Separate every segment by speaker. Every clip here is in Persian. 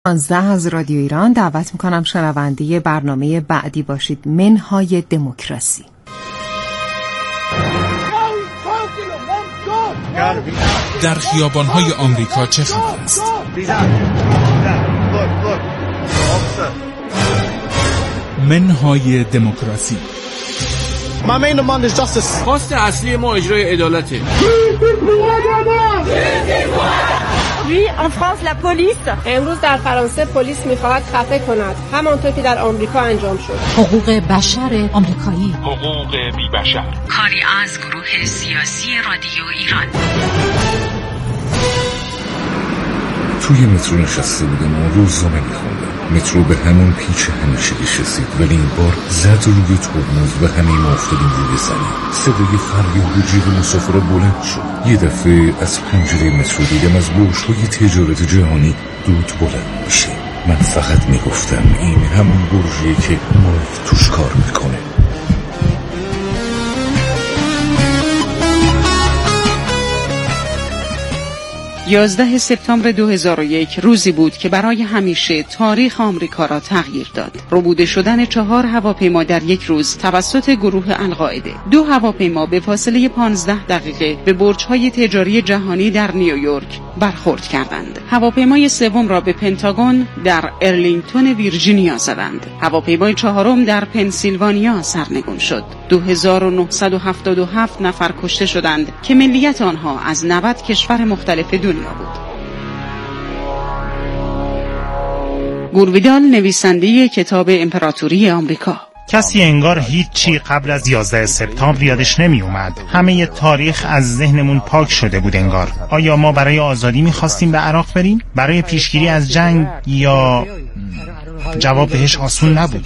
Speaker 1: 15 از رادیو ایران دعوت میکنم شنونده برنامه بعدی باشید. منهای دموکراسی.
Speaker 2: در خیابان‌های آمریکا چه خبر است؟ منهای دموکراسی.
Speaker 3: خواست اصلی ما اجرای عدالته.
Speaker 4: امروز در فرانسه پلیس می‌خواهد خفه کند، همانطور که در آمریکا انجام شد.
Speaker 5: حقوق بشر آمریکایی.
Speaker 2: حقوق بی‌بشر.
Speaker 5: کاری از گروه سیاسی رادیو ایران.
Speaker 6: توی مترو نشسته بودم و روزنامه می‌خوندم. مترو به همون پیچ همیشگی رسید، ولی این بار زد روی ترمز و همه ما افتادیم روی زمین. صدای فریاد و جیغ مسافرها بلند شد. یه دفعه از پنجره مترو دیدم از برج‌های تجارت جهانی دود بلند میشه. من فقط میگفتم این همون برجیه که مارک توش کار میکنه.
Speaker 7: 11 سپتامبر 2001 روزی بود که برای همیشه تاریخ آمریکا را تغییر داد. ربوده شدن 4 هواپیما در یک روز توسط گروه القاعده. 2 هواپیما به فاصله 15 دقیقه به برج‌های تجاری جهانی در نیویورک برخورد کردند. هواپیمای سوم را به پنتاگون در ارلینگتون ویرجینیا زدند. هواپیمای چهارم در پنسیلوانیا سرنگون شد. 2977 نفر کشته شدند که ملیت آنها از 90 کشور مختلف دنیا بود. گور ویدال، نویسنده کتاب امپراتوری آمریکا.
Speaker 8: کسی انگار هیچی قبل از 11 سپتامبر یادش نمی اومد. همه تاریخ از ذهنمون پاک شده بود انگار. آیا ما برای آزادی می‌خواستیم به عراق بریم؟ برای پیشگیری از جنگ؟ یا جواب بهش آسون نبود.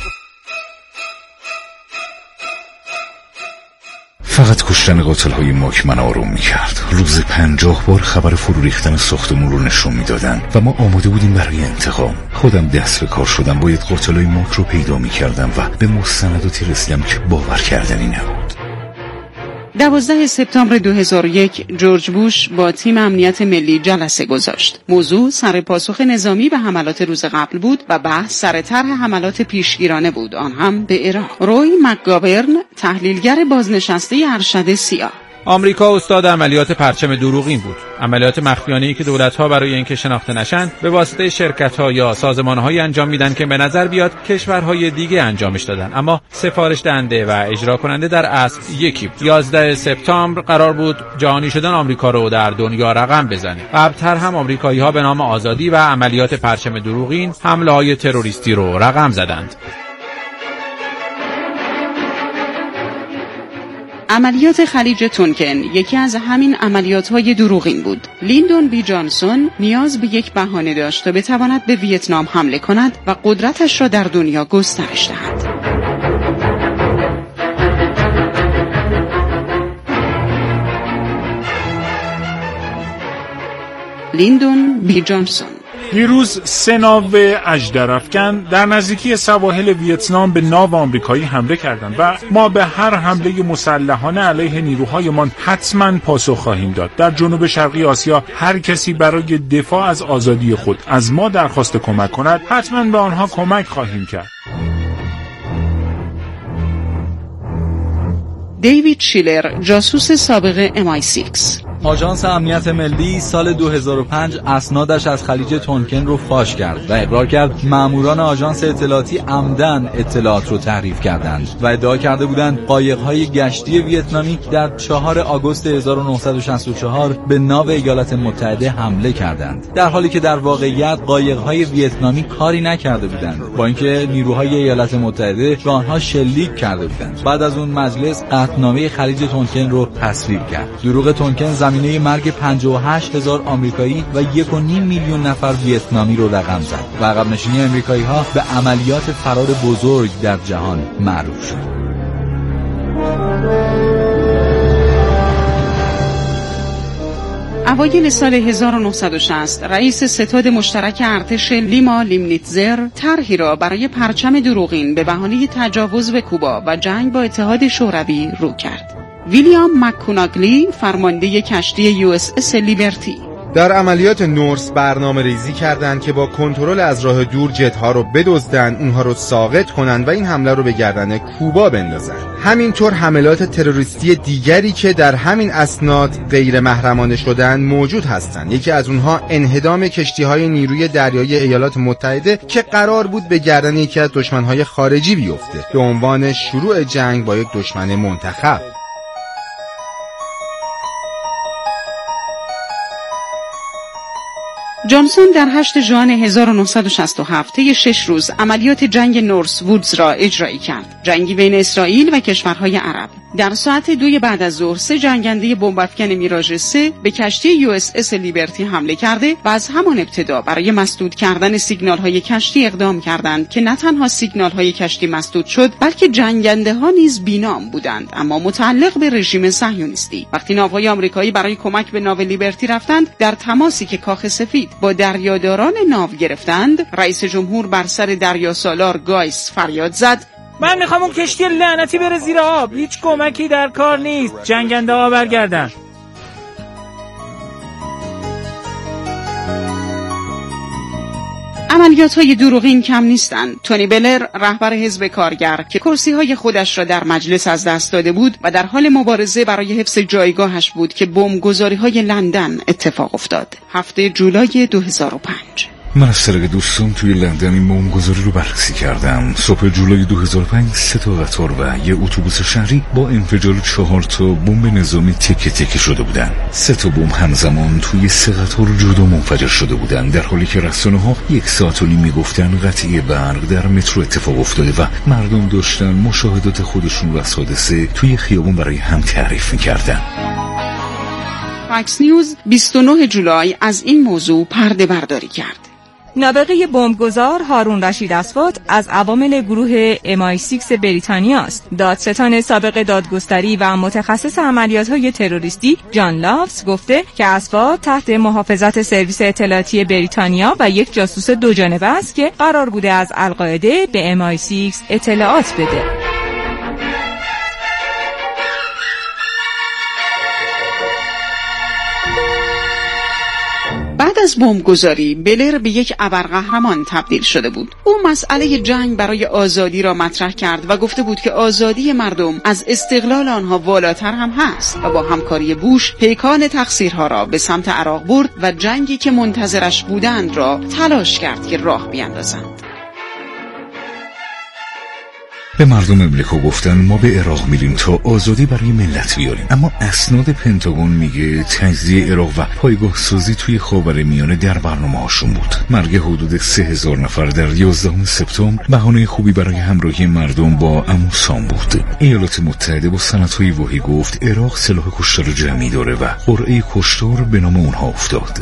Speaker 6: فقط کشتن قاتل‌های ماک من آروم می‌کرد. روز 50 بار خبر فرو ریختن ساختمون رو نشون می‌دادن و ما آماده بودیم برای انتقام. خودم دست به کار شدم، باید قاتلای ماک رو پیدا می‌کردم و به مستنداتی رسیدم که باور کردنی نبود.
Speaker 7: 12 سپتامبر 2001 جورج بوش با تیم امنیت ملی جلسه گذاشت. موضوع سر پاسخ نظامی به حملات روز قبل بود و بحث سر طرح حملات پیشگیرانه بود، آن هم به عراق. روی مکگاورن، تحلیلگر بازنشسته ارشد سیا:
Speaker 3: آمریکا استاد عملیات پرچم دروغین بود. عملیات مخفیانه‌ای که دولت‌ها برای اینکه شناخته نشن به واسطه شرکت‌ها یا سازمان‌هایی انجام میدن که به نظر بیاد کشورهای دیگه انجامش دادن، اما سفارش دهنده و اجرا کننده در اصل یکی بود. 11 سپتامبر قرار بود جهانی شدن آمریکا رو در دنیا رقم بزنه. قبل‌تر هم آمریکایی‌ها به نام آزادی و عملیات پرچم دروغین حمله‌های تروریستی رو رقم زدند.
Speaker 7: عملیات خلیج تونکن یکی از همین عملیات‌های دروغین بود. لیندون بی جانسون نیاز به یک بهانه داشت تا بتواند به ویتنام حمله کند و قدرتش را در دنیا گسترش دهد. لیندون بی جانسون:
Speaker 8: دیروز 3 ناو اژدرافکن در نزدیکی سواحل ویتنام به ناو آمریکایی حمله کردند و ما به هر حمله مسلحانه علیه نیروهایمان حتما پاسخ خواهیم داد. در جنوب شرقی آسیا هر کسی برای دفاع از آزادی خود از ما درخواست کمک کند، حتما به آنها کمک خواهیم کرد.
Speaker 7: دیوید شیلر، جاسوس سابق MI6:
Speaker 9: آژانس امنیت ملی سال 2005 اسنادش از خلیج تونکن رو فاش کرد و اقرار کرد ماموران آژانس اطلاعاتی عمدن اطلاعات رو تحریف کردند و ادعا کرده بودند قایق‌های گشتی ویتنامی در 4 آگوست 1964 به ناو ایالات متحده حمله کردند، در حالی که در واقعیت قایق‌های ویتنامی کاری نکرده بودند، با اینکه نیروهای ایالات متحده به آنها شلیک کرده بودند. بعد از اون مجلس قطعنامه خلیج تونکن رو تصویب کرد. دروغ تونکن زمینه مرگ 58,000 آمریکایی و 1.5 میلیون نفر ویتنامی رو رقم زد و عقب نشینی آمریکایی‌ها به عملیات فرار بزرگ در جهان معروف شد.
Speaker 7: اوایل سال 1960 رئیس ستاد مشترک ارتش لیما لیمنیتزر طرحی را برای پرچم دروغین به بهانه تجاوز به کوبا و جنگ با اتحاد شوروی رو کرد. ویلیام مککوناگلی، فرمانده کشتی USS لیبرتی:
Speaker 10: در عملیات نورس برنامه ریزی کردند که با کنترل از راه دور جت‌ها رو بدزدن، اونها رو ساقط کنن و این حمله رو به گردن کوبا بندازن. همینطور حملات تروریستی دیگری که در همین اسناد غیر محرمانه شدن موجود هستند. یکی از اونها انهدام کشتی‌های نیروی دریایی ایالات متحده که قرار بود به گردن یکی از دشمن‌های خارجی بیفته به عنوان شروع جنگ با یک دشمن منتخب.
Speaker 7: جانسون در 8 ژوئن 1967 طی 6 روز عملیات جنگ نورس وودز را اجرایی کرد. جنگی بین اسرائیل و کشورهای عرب. در ساعت 2 بعد از ظهر 3 جنگنده بمب‌افکن میراژ 3 به کشتی USS لیبرتی حمله کرده و از همان ابتدا برای مسدود کردن سیگنال‌های کشتی اقدام کردند که نه تنها سیگنال‌های کشتی مسدود شد بلکه جنگنده‌ها نیز بی‌نام بودند اما متعلق به رژیم صهیونیستی. وقتی ناوهای آمریکایی برای کمک به ناو لیبرتی رفتند، در تماسی که کاخ سفید با دریاداران ناو گرفتند، رئیس جمهور بر سر دریاسالار گایس فریاد زد:
Speaker 11: من میخوام اون کشتی لعنتی بره زیر آب. هیچ کمکی در کار نیست. جنگنده ها برگردن.
Speaker 7: عملیات‌های دروغین کم نیستند. تونی بلر، رهبر حزب کارگر که کرسی‌های خودش را در مجلس از دست داده بود و در حال مبارزه برای حفظ جایگاهش بود که بمب‌گذاری‌های لندن اتفاق افتاد. 7 جولای 2005.
Speaker 6: من از طریق دوستم توی لندن این بمبگذاری رو بررسی کردم. صبح جولای 2005 3 تا قطار و یه اتوبوس شهری با انفجار 4 تا بمب نظامی تکه تکه شده بودن. 3 تا بمب همزمان توی 3 قطار جدا منفجر شده بودن، در حالی که رسانه‌ها 1 ساعت و نیم میگفتن قطعی برق در مترو اتفاق افتاده و مردم داشتن مشاهدات خودشون رو از حادثه توی خیابون برای هم تعریف می‌کردن.
Speaker 7: فاکس نیوز 29 جولای از این موضوع پرده برداری کرد.
Speaker 12: نابغه بمبگذار هارون رشید اصوات از عوامل گروه MI6 بریتانیا است. دادستان سابق دادگستری و متخصص عملیات‌های تروریستی جان لاوز گفته که اصوات تحت محافظت سرویس اطلاعاتی بریتانیا و یک جاسوس دو جانبه است که قرار بوده از القاعده به MI6 اطلاعات بده.
Speaker 7: بعد از بمبگذاری بلر به یک ابرقهرمان تبدیل شده بود. او مسئله جنگ برای آزادی را مطرح کرد و گفته بود که آزادی مردم از استقلال آنها والاتر هم هست و با همکاری بوش پیکان تقصیرها را به سمت عراق برد و جنگی که منتظرش بودند را تلاش کرد که راه بیاندازند.
Speaker 6: به مردم امریکا گفتن ما به عراق میریم تا آزادی برای ملت بیاریم، اما اسناد پنتاگون میگه تجزیه عراق و پایگاه سازی توی خاورمیانه در برنامه هاشون بود. مرگ حدود 3000 نفر در 11 سپتامبر بهانه خوبی برای همراهی مردم با اموسام بود. ایالات متحده با سندهای واهی گفت عراق سلاح کشتار جمعی داره و قرعه کشتار به نام اونها افتاد.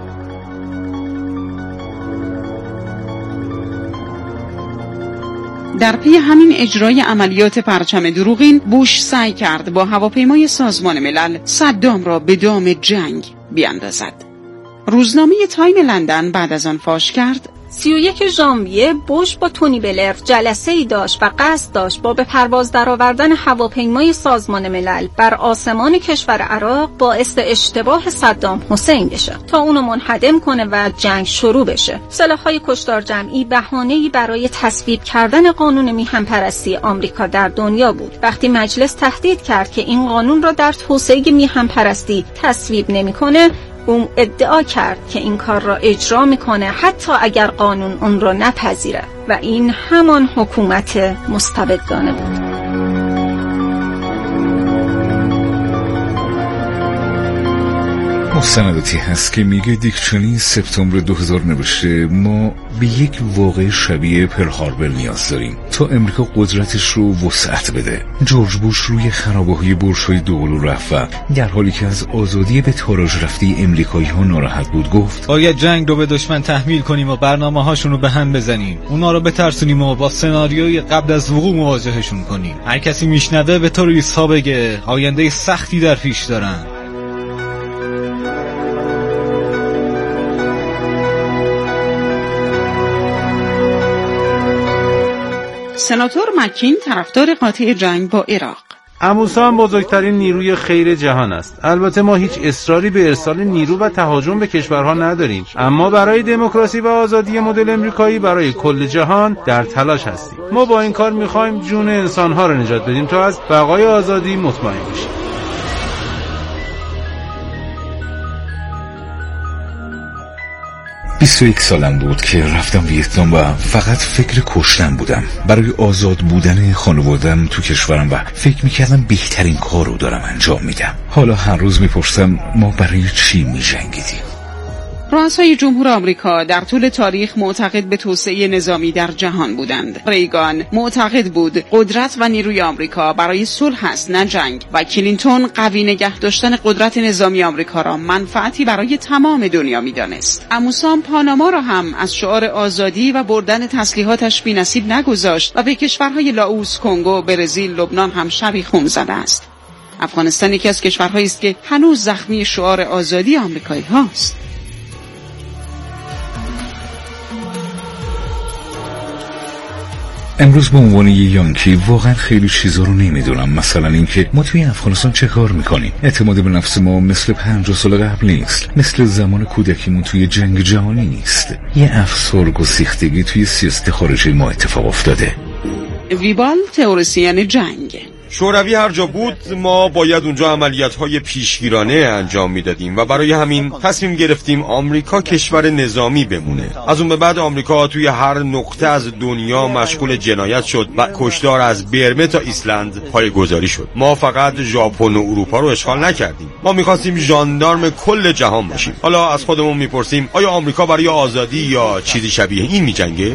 Speaker 7: در پی همین اجرای عملیات پرچم دروغین، بوش سعی کرد با هواپیمای سازمان ملل صدام را به دام جنگ بیاندازد. روزنامه تایم لندن بعد از آن فاش کرد
Speaker 13: 31 ژانویه بوش با تونی بلر جلسه‌ای داشت و قصد داشت با به پرواز درآوردن هواپیمای سازمان ملل بر آسمان کشور عراق باعث اشتباه صدام حسین بشه تا اونو منهدم کنه و جنگ شروع بشه. سلاح‌های کشتار جمعی بهانه‌ای برای تصویب کردن قانون میهن‌پرستی آمریکا در دنیا بود. وقتی مجلس تهدید کرد که این قانون را در توسعه میهن‌پرستی تصویب نمی‌کنه، اون ادعا کرد که این کار را اجرا میکنه حتی اگر قانون اون را نپذیره و این همان حکومت مستبدانه بود.
Speaker 6: مستنداتی هست که میگه دیک چنی سپتامبر 2000 نوشته ما به یک واقعه شبیه پرل هاربر نیاز داریم تا امریکا قدرتش رو وسعت بده. جورج بوش روی خرابه‌های برج‌های دوقلو رفت و در حالی که از آزادی به تاراج رفته امریکایی‌ها ناراحت بود گفت
Speaker 9: باید جنگ رو به دشمن تحمیل کنیم و برنامه‌هاشون رو به هم بزنیم، اونا رو بترسونیم و با سناریوی قبل از وقوع مواجهشون کنیم. هر کسی میشنوه به تروریست‌ها بگه آینده سختی در پیش دارن.
Speaker 7: سناتور مکین طرفدار قاطع جنگ با عراق.
Speaker 3: اموسا بزرگترین نیروی خیر جهان است. البته ما هیچ اصراری به ارسال نیرو و تهاجم به کشورها نداریم، اما برای دموکراسی و آزادی مدل امریکایی برای کل جهان در تلاش هستیم. ما با این کار می‌خوایم جون انسان‌ها را نجات بدیم تا از بقای آزادی مطمئن بشیم.
Speaker 6: 21 سالم بود که رفتم ویتنام و فقط فکر کشتن بودم. برای آزاد بودن خانواده‌ام تو کشورم و فکر میکردم بهترین کار رو دارم انجام میدم. حالا هر روز میپرسم ما برای چی میجنگیدیم؟
Speaker 7: رؤسای جمهور آمریکا در طول تاریخ معتقد به توسعه نظامی در جهان بودند. ریگان معتقد بود قدرت و نیروی آمریکا برای صلح است نه جنگ و کلینتون قوی نگه داشتن قدرت نظامی آمریکا را منفعتی برای تمام دنیا می‌دانست. اموسام پاناما را هم از شعار آزادی و بردن تسلیحاتش بی‌نصیب نگذاشت و به کشورهای لاوس، کنگو، برزیل، لبنان هم شبیخون زده است. افغانستان یکی از کشورهایی است که هنوز زخمی شعار آزادی آمریکایی هاست.
Speaker 6: امروز به عنوان یه یانکی واقعا خیلی چیزا رو نمیدونم. مثلا اینکه ما توی افغانستان چه کار میکنیم. اعتماد به نفس ما مثل 50 سال قبل نیست، مثل زمان کودکیمون توی جنگ جهانی نیست. یه افسار گسیختگی توی سیاست خارجی ما اتفاق افتاده.
Speaker 7: ویبال تئوریسین جنگ.
Speaker 14: شوروی هر جا بود ما باید اونجا عملیات‌های پیشگیرانه انجام میدادیم و برای همین تصمیم گرفتیم آمریکا کشور نظامی بمونه. از اون به بعد آمریکا توی هر نقطه از دنیا مشغول جنایت شد و کشتار از برمه تا ایسلند پایه‌گذاری شد. ما فقط ژاپن و اروپا رو اشغال نکردیم، ما می‌خواستیم ژاندارم کل جهان باشیم. حالا از خودمون میپرسیم آیا آمریکا برای آزادی یا چیزی شبیه این میجنگه؟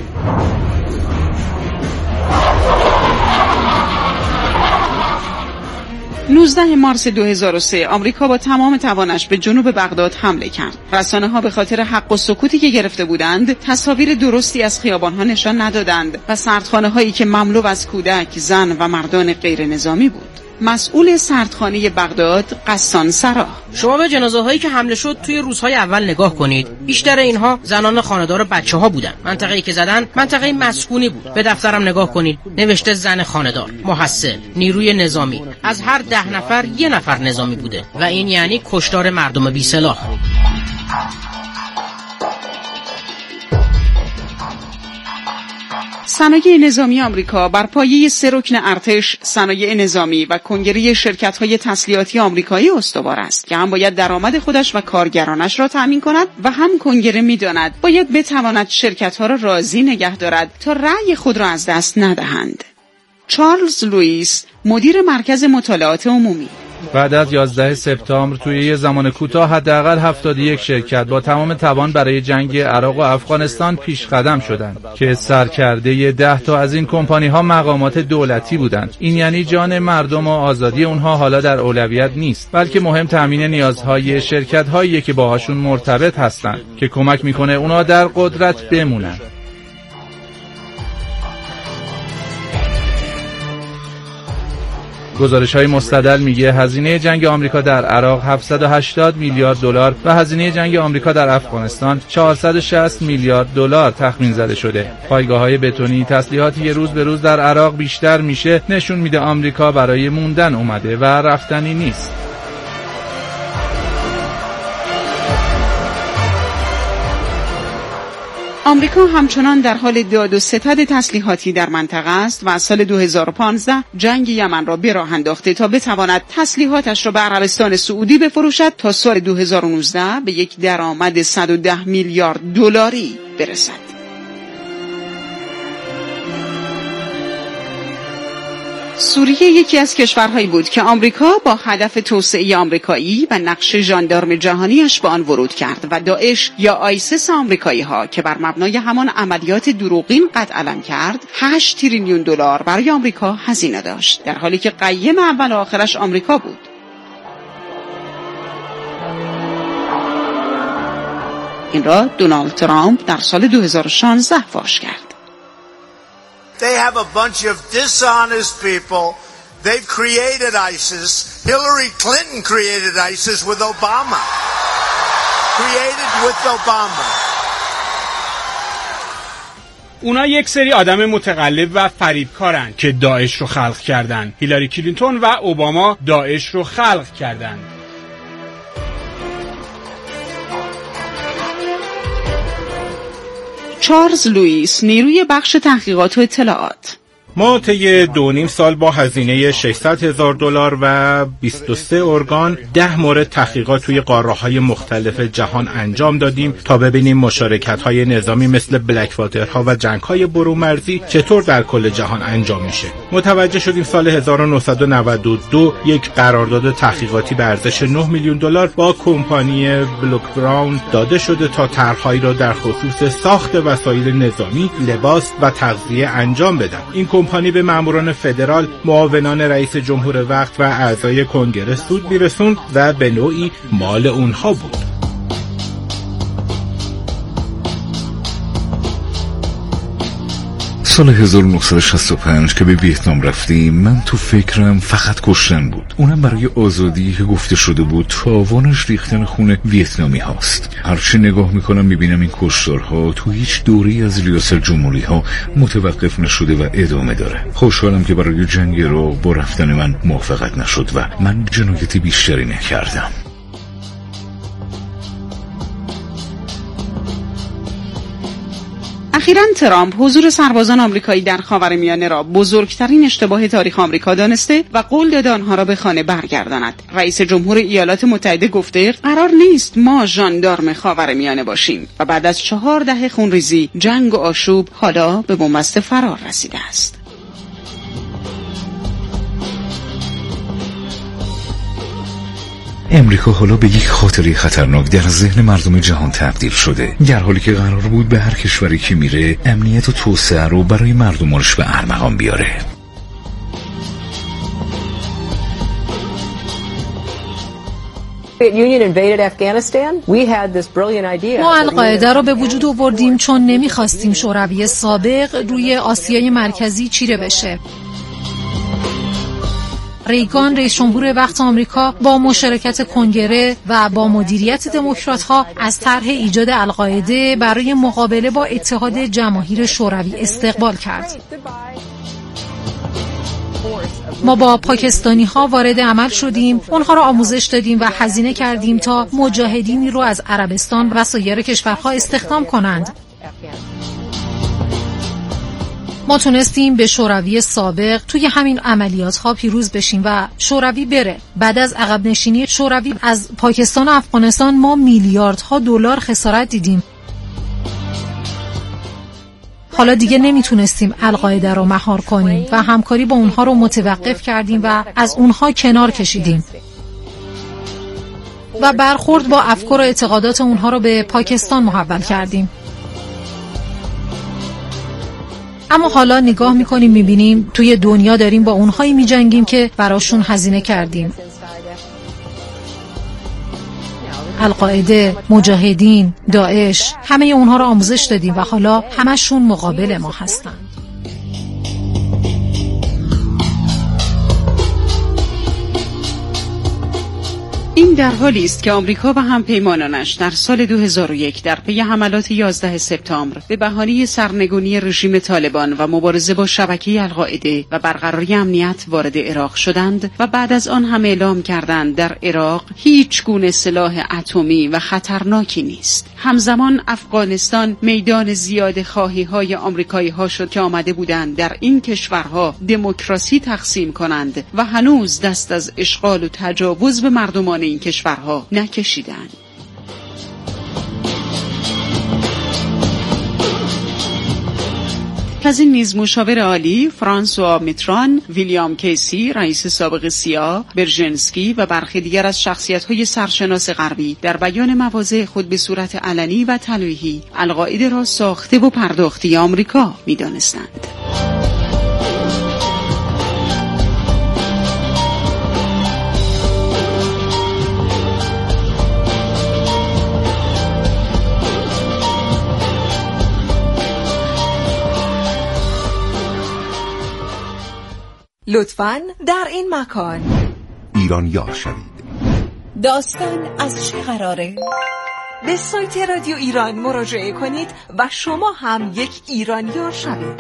Speaker 7: 19 مارس 2003 آمریکا با تمام توانش به جنوب بغداد حمله کرد. رسانه‌ها به خاطر حق و سکوتی که گرفته بودند تصاویر درستی از خیابان‌ها نشان ندادند و سردخانه‌هایی که مملو از کودک، زن و مردان غیر نظامی بود. مسئول سردخانه بغداد قسان سرا:
Speaker 15: شما به جنازه‌هایی که حمله شد توی روزهای اول نگاه کنید. بیشتر اینها زنان خانه‌دار و بچه‌ها بودن. منطقه‌ای که زدن منطقه مسکونی بود. به دفترم نگاه کنید. نوشته زن خانه‌دار، محصل، نیروی نظامی. از هر 10 نفر 1 نفر نظامی بوده و این یعنی کشتار مردم بی‌سلاح.
Speaker 7: صنایع نظامی آمریکا بر پایه 3 رکن ارتش، صنایع نظامی و کنگره شرکت‌های تسلیحاتی آمریکایی استوار است که هم باید درآمد خودش و کارگرانش را تأمین کند و هم کنگره می‌داند باید بتواند شرکت‌ها را راضی نگه دارد تا رأی خود را از دست ندهند. چارلز لوئیس، مدیر مرکز مطالعات عمومی:
Speaker 3: بعد از 11 سپتامبر توی یه زمان کوتاه حداقل 71 شرکت با تمام توان برای جنگ عراق و افغانستان پیش قدم شدند که سرکرده 10 تا از این کمپانی‌ها مقامات دولتی بودند. این یعنی جان مردم و آزادی اونها حالا در اولویت نیست، بلکه مهم تامین نیازهای شرکت‌هایی که باهاشون مرتبط هستند که کمک میکنه اونها در قدرت بمونن. گزارش‌های مستدل میگه هزینه جنگ آمریکا در عراق 780 میلیارد دلار و هزینه جنگ آمریکا در افغانستان 460 میلیارد دلار تخمین زده شده. پایگاه‌های بتونی، تسلیحاتی روز به روز در عراق بیشتر میشه، نشون میده آمریکا برای موندن اومده و رفتنی نیست.
Speaker 7: آمریکا همچنان در حال داد و ستد تسلیحاتی در منطقه است و از سال 2015 جنگ یمن را به راه انداخته تا بتواند تسلیحاتش را به عربستان سعودی بفروشد تا سال 2019 به یک درآمد 110 میلیارد دلاری برسد. سوریه یکی از کشورهایی بود که آمریکا با هدف توسعه آمریکایی و نقش ژاندارم جهانیش به آن ورود کرد و داعش یا آیسیس آمریکایی ها که بر مبنای همان عملیات دروغین قد علم کرد 8 تریلیون دلار برای آمریکا هزینه داشت، در حالی که قیم اول و آخرش آمریکا بود. این را دونالد ترامپ در سال 2016 فاش کرد.
Speaker 16: They have a bunch of dishonest people. They've created ISIS. Hillary Clinton created ISIS with Obama.
Speaker 17: اونا یک سری آدم متقلب و فریبکارن که داعش رو خلق کردن. هیلاری کلینتون و اوباما داعش رو خلق کردن.
Speaker 7: چارلز لوئیس، نیروی بخش تحقیقات و اطلاعات.
Speaker 18: ما طی 2.5 سال با هزینه $600,000 و 23 ارگان 10 مورد تحقیقات توی قاره‌های مختلف جهان انجام دادیم تا ببینیم مشارکت‌های نظامی مثل بلک‌واترها و جنگ‌های برومرزی چطور در کل جهان انجام میشه. متوجه شدیم سال 1992 یک قرارداد تحقیقاتی به ارزش $9 میلیون با کمپانی بلوک براون داده شده تا طرح‌هایی را در خصوص ساخت وسایل نظامی، لباس و تغذیه انجام بدن. این کمپانی به ماموران فدرال، معاونان رئیس جمهور وقت و اعضای کنگره سود میرسوند و به نوعی مال اونها بود.
Speaker 6: سال 1965 که به ویتنام رفتیم، من تو فکرم فقط کشتن بود، اونم برای آزادی که گفته شده بود تاوانش ریختن خون ویتنامی هاست. هرچی نگاه میکنم میبینم این کشتارها تو هیچ دوره‌ای از ریاست جمهوری ها متوقف نشده و ادامه داره. خوشحالم که برای جنگ عراق با رفتن من موافقت نشد و من جنایت بیشتری نکردم.
Speaker 7: اخیراً ترامپ حضور سربازان آمریکایی در خاورمیانه را بزرگترین اشتباه تاریخ آمریکا دانسته و قول داده آنها را به خانه برگرداند. رئیس جمهور ایالات متحده گفته قرار نیست ما ژاندارم خاورمیانه باشیم و بعد از 4 دهه خونریزی، جنگ و آشوب حالا به بنبست فرار رسیده است.
Speaker 6: امریکا حالا به یک خاطره خطرناک در ذهن مردم جهان تبدیل شده، در حالی که قرار بود به هر کشوری که میره امنیت و توسعه رو برای مردمانش به ارمغان بیاره.
Speaker 19: ما القاعده را به وجود آوردیم چون نمیخواستیم شوروی سابق روی آسیای مرکزی چیره بشه. ریگان رئیس جمهور وقت آمریکا با مشارکت کنگره و با مدیریت دموکرات‌ها از طرح ایجاد القاعده برای مقابله با اتحاد جماهیر شوروی استقبال کرد. ما با پاکستانی‌ها وارد عمل شدیم، اونها را آموزش دادیم و هزینه کردیم تا مجاهدینی رو از عربستان و سایر کشورها استخدام کنند. ما تونستیم به شوروی سابق توی همین عملیات ها پیروز بشیم و شوروی بره. بعد از عقب نشینی شوروی از پاکستان و افغانستان ما میلیاردها دلار خسارت دیدیم. حالا دیگه نمیتونستیم القاعده رو مهار کنیم و همکاری با اونها رو متوقف کردیم و از اونها کنار کشیدیم و برخورد با افکار و اعتقادات اونها رو به پاکستان محول کردیم. اما حالا نگاه میکنیم میبینیم توی دنیا داریم با اونهایی میجنگیم که براشون هزینه کردیم. القاعده، مجاهدین، داعش، همه اونها رو آموزش دادیم و حالا همشون مقابل ما هستن.
Speaker 7: این در حالی است که آمریکا و همپیمانانش در سال 2001 در پی حملات 11 سپتامبر به بهانه سرنگونی رژیم طالبان و مبارزه با شبکه القاعده و برقراری امنیت وارد عراق شدند و بعد از آن هم اعلام کردند در عراق هیچ گونه سلاح اتمی و خطرناکی نیست. همزمان افغانستان میدان زیاده خواهی های آمریکایی ها شد که آمده بودند در این کشورها دموکراسی تقسیم کنند و هنوز دست از اشغال و تجاوز به مردمان این کشورها نکشیدند. از این نیز مشاور عالی فرانسوا میتران، ویلیام کیسی رئیس سابق سیا، برژنسکی و برخی دیگر از شخصیت‌های سرشناس غربی در بیان مواضع خود به صورت علنی و تلویحی القاعده را ساخته و پرداختی آمریکا می‌دانستند.
Speaker 20: لطفاً در این مکان
Speaker 21: ایران یار شوید.
Speaker 20: داستان از چه قراره؟
Speaker 12: به سایت رادیو ایران مراجعه کنید و شما هم یک ایرانیار شوید.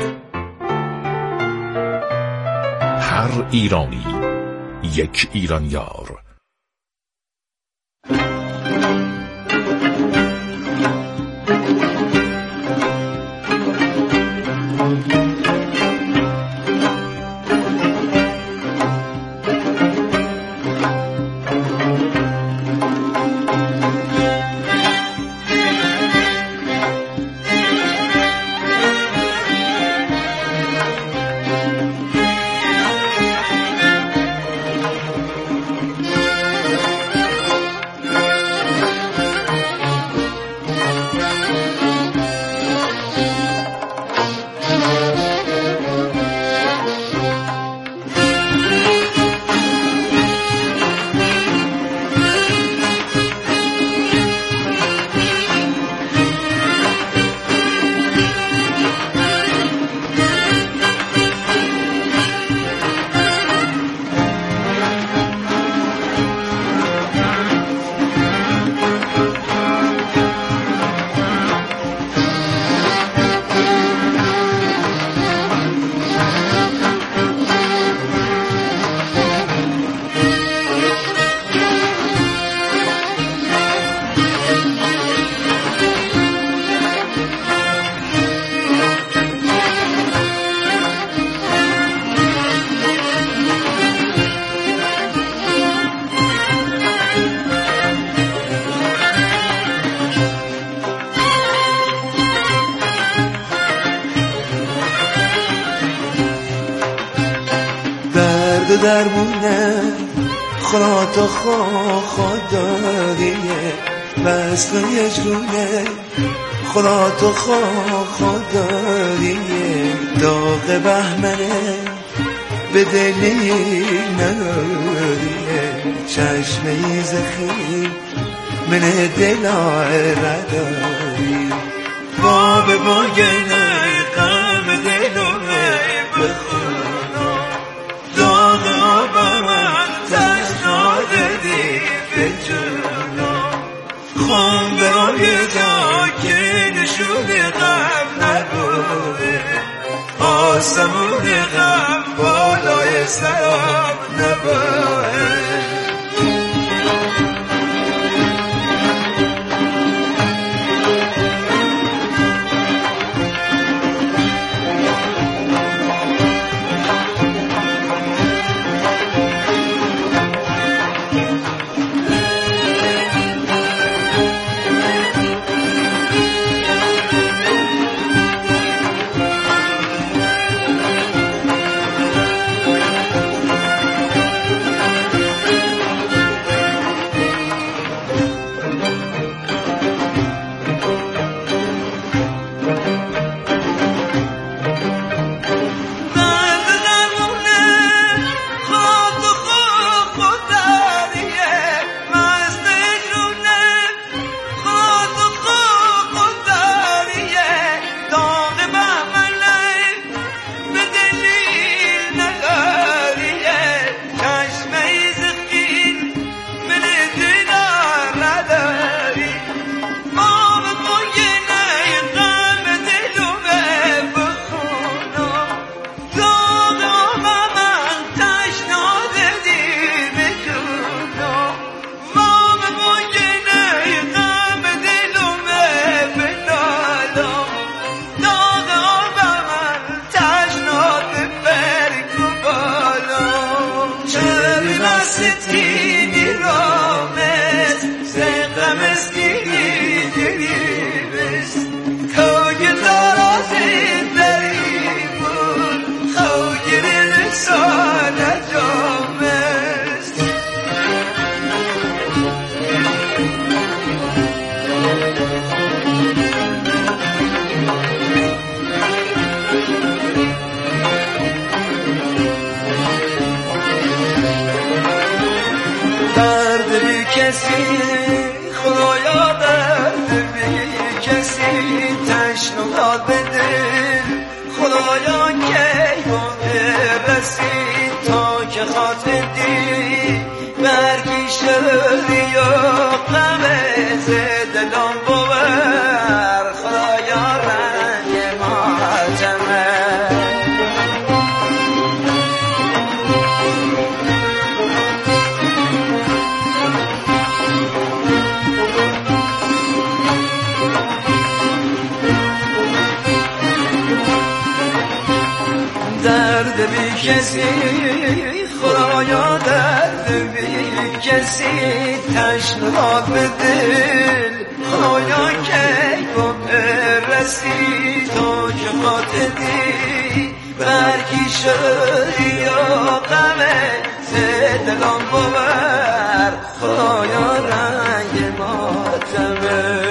Speaker 6: هر ایرانی یک ایرانیار.
Speaker 20: درمونه خدا تو خواه داریه بس یجرونه خدا تو خواه داریه داغ بهمنه به دلی نداریه چشمه زخیم من دلا رداری باب باگنه قم دلومه بخونا داغ آبم تشناده دی به جونا خون برای جا که نشون غم نبوده آسمون غم بالای سرم نبوده برگی شدی و غم زدلم درد بی کسی خدایا، درد بی کسی تشنهاد به دل خدایا، کی با برسی تا که خاطری برکی شدی یا غمه دلم باور خدایا رنگ ماتمه.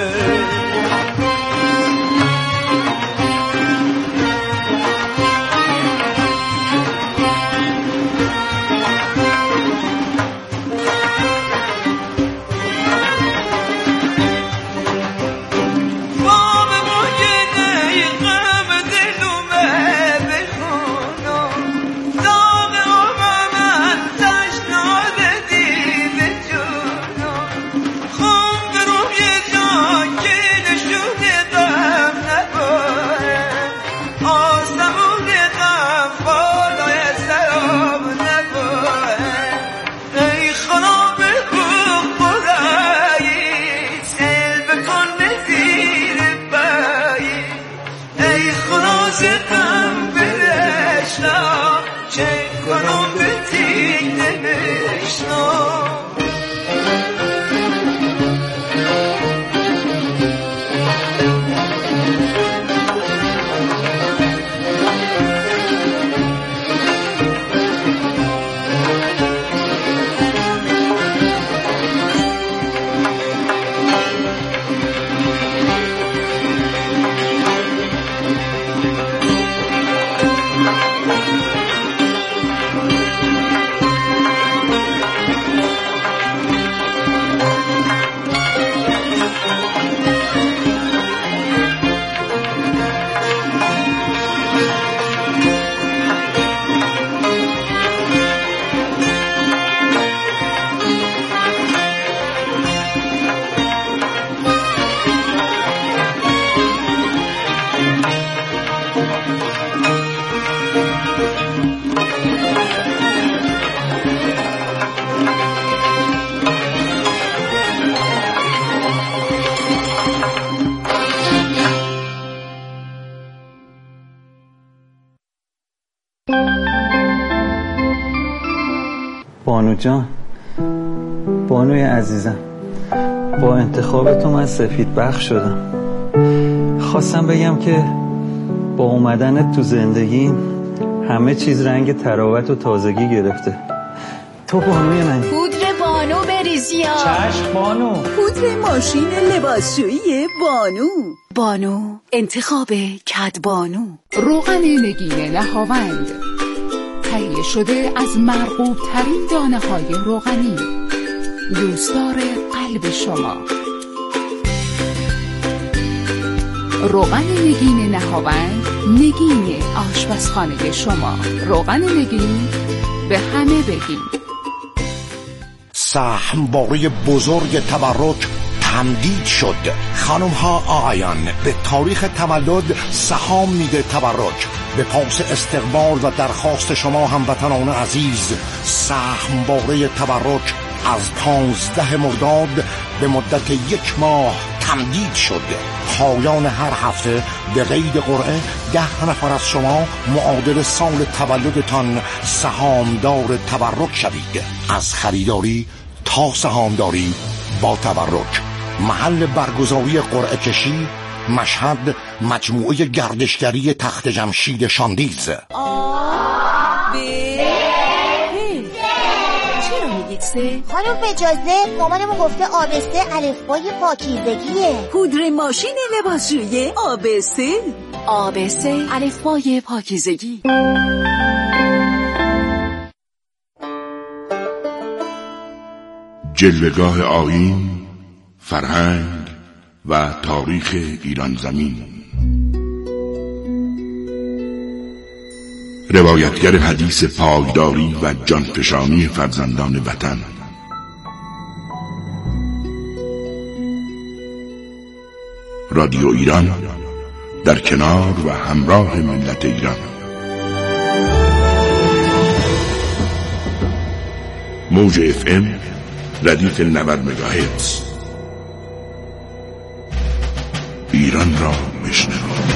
Speaker 21: بانو جان، بانوی عزیزم، با انتخاب تو من سفید بخش شدم. خواستم بگم که با اومدنت تو زندگی همه چیز رنگ تراوت و تازگی گرفته. تو بانوی منی.
Speaker 22: پودر بانو بریزیا.
Speaker 21: چشم بانو.
Speaker 22: پودر ماشین لباسشویی بانو. بانو انتخاب کدبانو.
Speaker 23: روغن نگین نهاوند تهیه شده از مرغوب ترین دانه های روغنی، دوستدار قلب شما. روغن نگین نهاوند، نگین آشپزخانه شما. روغن نگین، به همه بگین.
Speaker 24: سهمواره بزرگ تبرک تمدید شد. خانم ها آقایان، به تاریخ تولد سهام میده تبرک. به پاس استقبال و درخواست شما هموطنان عزیز، سهمواره تبرک از 15 مرداد به مدت 1 ماه تمدید شد. پایان هر هفته به قید قرعه 10 نفر از شما معادل سال تولدتان سهامدار تبرک شوید. از خریداری تا سهامداری با تبرک. محل برگزاری قرعه کشی مشهد، مجموعه گردشگری تخت جمشید شاندیز.
Speaker 22: چرا میگید سه؟ خانم به اجازه مامانمون گفته آبسته الفبای پاکیزگیه. پودر ماشین لباسشویی آبسته. آبسته الفبای پاکیزگی.
Speaker 25: جلوه‌گاه آیین، فرهنگ و تاریخ ایران زمین. روایتگر حدیث پایداری و جانفشانی فرزندان وطن. رادیو ایران در کنار و همراه ملت ایران. موج FM ردیف 90 مگاهرتز. ایران را بشنو.